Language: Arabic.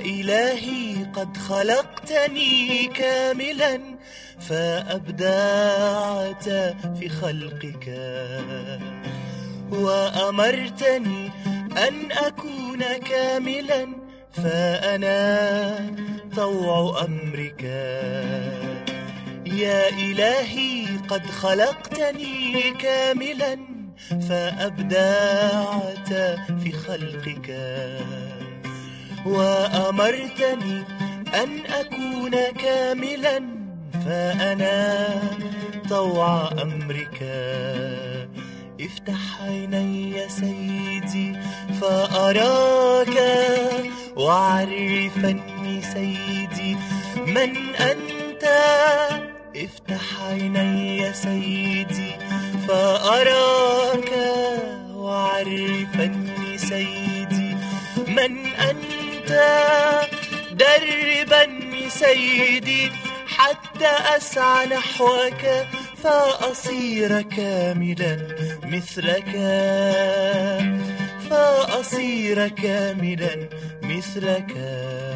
إلهي قد خلقتني كاملا فأبدعت في خلقك، وأمرتني أن أكون كاملا فأنا طوع أمرك. يا إلهي قد خلقتني كاملا فأبدعت في خلقك، وأمرتني أن أكون كاملا فأنا طوع أمرك. افتح عيني سيدي فأراك، وعرفني سيدي من أنت. افتح عيني سيدي فأراك، وعرفني سيدي من أنت. دربني سيدي حتى أسعى نحوك فأصير كاملا مثلك، فأصير كاملا مثلك.